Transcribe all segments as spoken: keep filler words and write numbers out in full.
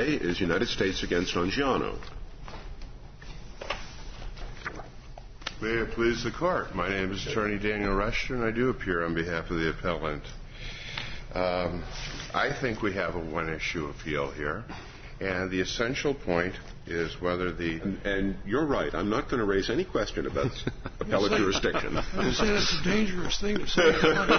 today is United States against Angiano. May it please the Court. My name is Attorney Daniel Rushton, and I do appear on behalf of the appellant. Um, I think we have a one-issue appeal here, and the essential point is whether the... And, and you're right. I'm not going to raise any question about appellate jurisdiction. I would say that's a dangerous thing to say. You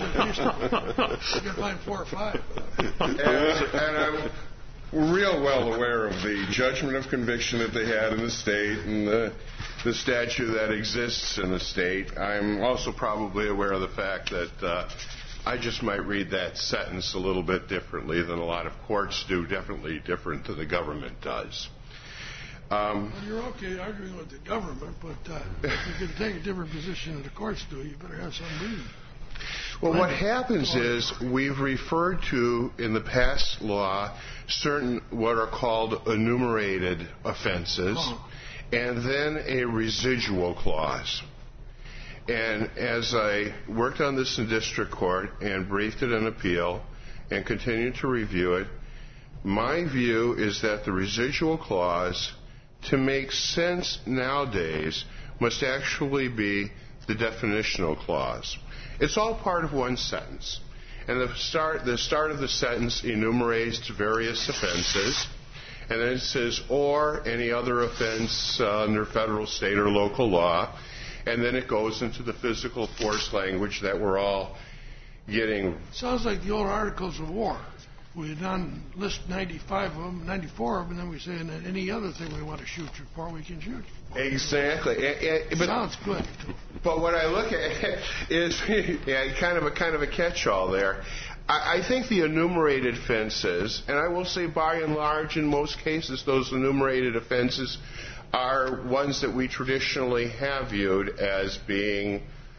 can find four or five. And, and I'm real well aware of the judgment of conviction that they had in the state and the, the statute that exists in the state. I'm also probably aware of the fact that uh, I just might read that sentence a little bit differently than a lot of courts do, definitely different than the government does. Um, well, you're okay arguing with the government, but uh, if you can take a different position than the courts do, you better have some reason. Well, what happens is we've referred to in the past law certain what are called enumerated offenses oh. and then a residual clause. And as I worked on this in district court and briefed it in appeal and continued to review it, my view is that the residual clause, to make sense nowadays, must actually be the definitional clause. It's all part of one sentence. And the start, the start of the sentence enumerates various offenses, and then it says, or any other offense uh, under federal, state, or local law, and then it goes into the physical force language that we're all getting. Sounds like the old Articles of War. We done list ninety-five of them, ninety-four of them, and then we say, and then any other thing we want to shoot you for, we can shoot you for. Exactly. It, it, but, Sounds good. But what I look at is yeah, kind of a kind of a catch-all there. I, I think the enumerated offenses, and I will say by and large, in most cases, those enumerated offenses are ones that we traditionally have viewed as being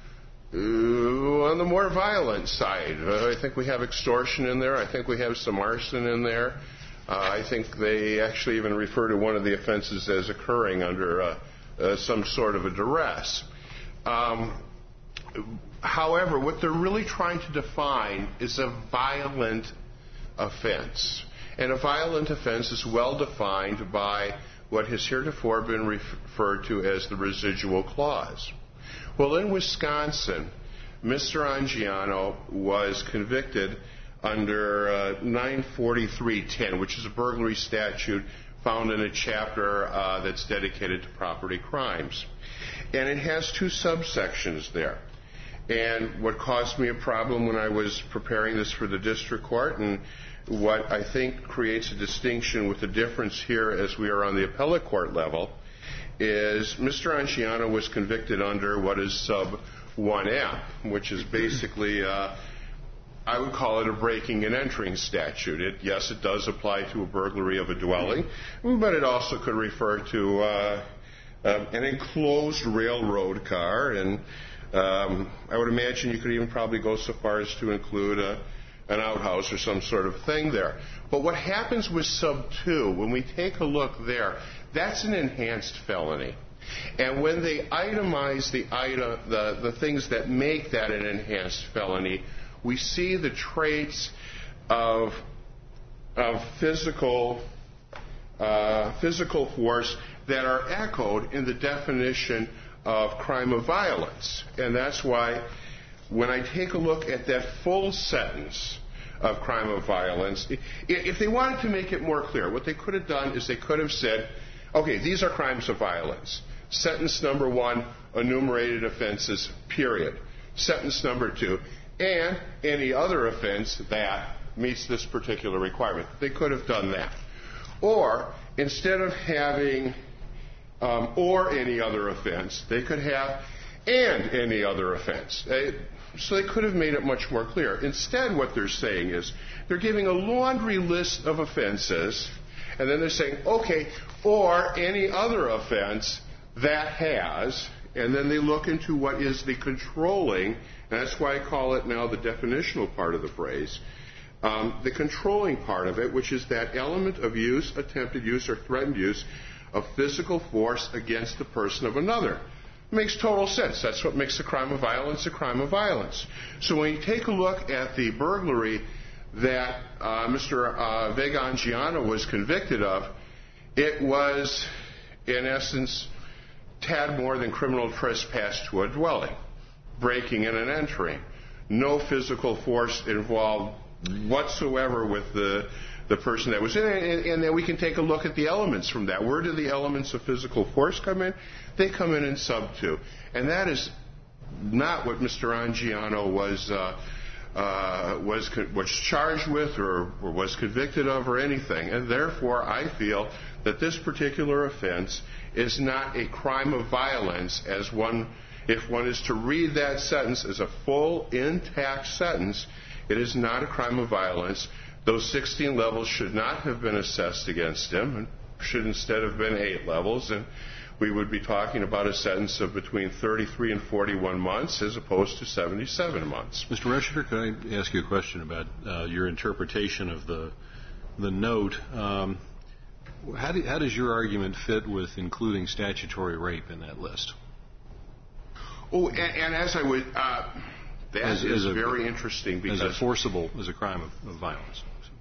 Uh, on the more violent side. Uh, I think we have extortion in there. I think we have some arson in there. Uh, I think they actually even refer to one of the offenses as occurring under uh, uh, some sort of a duress. Um, however, what they're really trying to define is a violent offense. And a violent offense is well defined by what has heretofore been referred to as the residual clause. Well, in Wisconsin, Mister Angiano was convicted under uh, nine forty-three ten, which is a burglary statute found in a chapter uh, that's dedicated to property crimes. And it has two subsections there. And what caused me a problem when I was preparing this for the district court, and what I think creates a distinction with the difference here as we are on the appellate court level, is Mister Angiano was convicted under what is sub one F, which is basically, uh, I would call it a breaking and entering statute. It, yes, it does apply to a burglary of a dwelling, but it also could refer to uh, uh, an enclosed railroad car, and um, I would imagine you could even probably go so far as to include a, an outhouse or some sort of thing there. But what happens with sub two, when we take a look there, that's an enhanced felony. And when they itemize the, item, the, the things that make that an enhanced felony, we see the traits of, of physical, uh, physical force that are echoed in the definition of crime of violence. And that's why when I take a look at that full sentence of crime of violence, if they wanted to make it more clear, what they could have done is they could have said, okay, these are crimes of violence. Sentence number one, enumerated offenses, period. Sentence number two, and any other offense that meets this particular requirement. They could have done that. Or, instead of having um, or any other offense, they could have and any other offense. They, so they could have made it much more clear. Instead, what they're saying is they're giving a laundry list of offenses, and then they're saying, okay, or any other offense that has, and then they look into what is the controlling, and that's why I call it now the definitional part of the phrase, um, the controlling part of it, which is that element of use, attempted use, or threatened use of physical force against the person of another. It makes total sense. That's what makes a crime of violence a crime of violence. So when you take a look at the burglary that uh, Mister Uh, Vegangiano was convicted of, it was, in essence, tad more than criminal trespass to a dwelling, breaking in and entering. No physical force involved whatsoever with the the person that was in it, and, and then we can take a look at the elements from that. Where do the elements of physical force come in? They come in in sub two, and that is not what Mister Angiano was uh, uh, was was charged with or, or was convicted of or anything, and therefore I feel that this particular offense is not a crime of violence, as one, if one is to read that sentence as a full, intact sentence, it is not a crime of violence. Those sixteen levels should not have been assessed against him, and should instead have been eight levels, and we would be talking about a sentence of between thirty-three and forty-one months as opposed to seventy-seven months. Mister Reschner, can I ask you a question about uh, your interpretation of the the note? Um, how, do, how does your argument fit with including statutory rape in that list? Oh, and, and as I would, uh, that as, is as a, very interesting because as a forcible, as a crime of, of violence.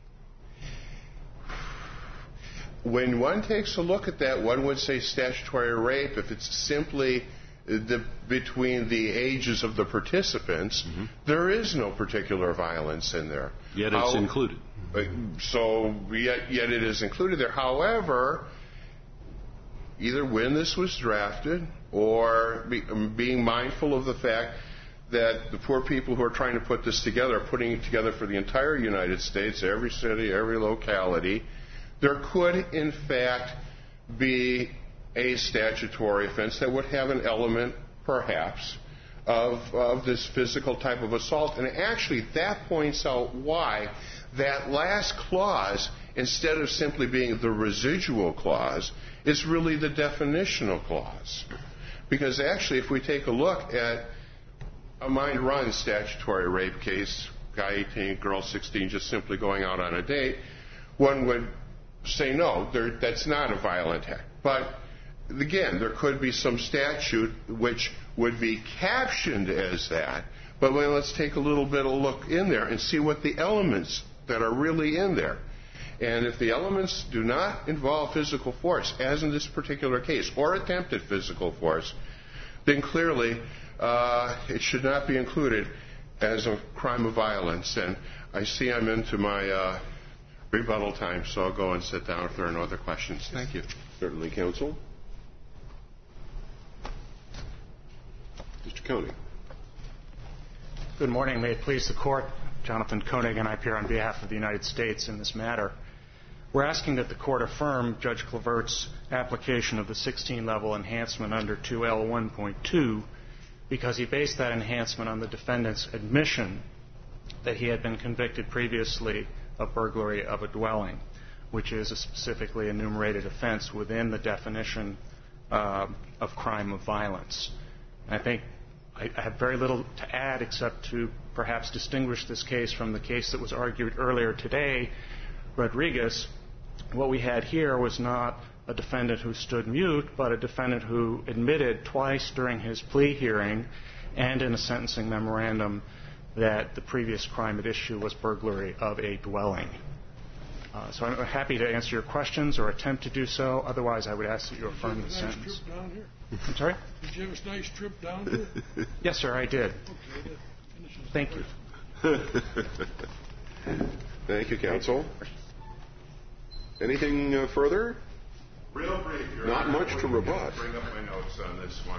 When one takes a look at that, one would say statutory rape if it's simply the, between the ages of the participants. Mm-hmm. There is no particular violence in there. Yet it's How, included. So yet, yet it is included there. However, either when this was drafted or be, being mindful of the fact that the poor people who are trying to put this together are putting it together for the entire United States, every city, every locality, there could, in fact, be a statutory offense that would have an element, perhaps, of, of this physical type of assault. And actually, that points out why that last clause, instead of simply being the residual clause, is really the definitional clause. Because actually, if we take a look at a mind-run statutory rape case, guy eighteen, girl sixteen, just simply going out on a date, one would say no, there, that's not a violent act. But again, there could be some statute which would be captioned as that. But well, let's take a little bit of a look in there and see what the elements that are really in there. And if the elements do not involve physical force, as in this particular case, or attempted physical force, then clearly uh, it should not be included as a crime of violence. And I see I'm into my Uh, rebuttal time, so I'll go and sit down if there are no other questions. Thank you. Certainly, counsel. Mister Koenig. Good morning. May it please the Court. Jonathan Koenig, and I appear on behalf of the United States in this matter. We're asking that the Court affirm Judge Clavert's application of the sixteen-level enhancement under two L one point two because he based that enhancement on the defendant's admission that he had been convicted previously of burglary of a dwelling, which is a specifically enumerated offense within the definition uh, of crime of violence. And I think I, I have very little to add except to perhaps distinguish this case from the case that was argued earlier today, Rodriguez. What we had here was not a defendant who stood mute, but a defendant who admitted twice during his plea hearing and in a sentencing memorandum that the previous crime at issue was burglary of a dwelling. Uh, so I'm happy to answer your questions or attempt to do so. Otherwise, I would ask that you affirm the sentence. Did you have a nice trip down here? I'm sorry? Did you have a nice trip down here? Yes, sir, I did. Okay, that finishes Thank the you. Thank you, counsel. Anything uh, further? Real brief. Your Not Honor, much to rebut. Bring up my notes on this one.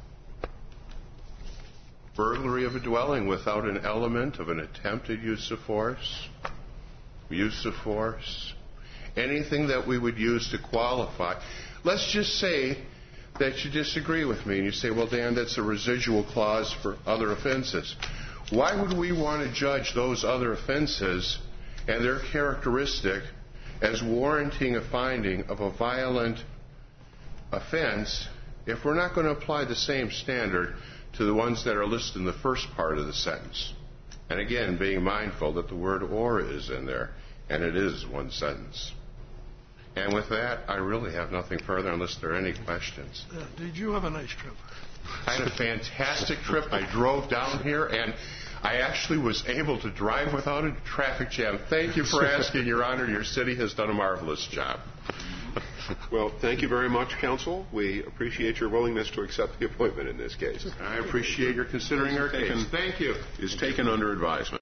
Burglary of a dwelling without an element of an attempted use of force, use of force, anything that we would use to qualify. Let's just say that you disagree with me and you say, well, Dan, that's a residual clause for other offenses. Why would we want to judge those other offenses and their characteristic as warranting a finding of a violent offense if we're not going to apply the same standard to the ones that are listed in the first part of the sentence? And again, being mindful that the word or is in there, and it is one sentence. And with that, I really have nothing further unless there are any questions. Uh, did you have a nice trip? I had a fantastic trip. I drove down here, and I actually was able to drive without a traffic jam. Thank you for asking, Your Honor. Your city has done a marvelous job. Well, thank you very much, counsel. We appreciate your willingness to accept the appointment in this case. I appreciate your considering our case. Thank you. Is taken under advisement.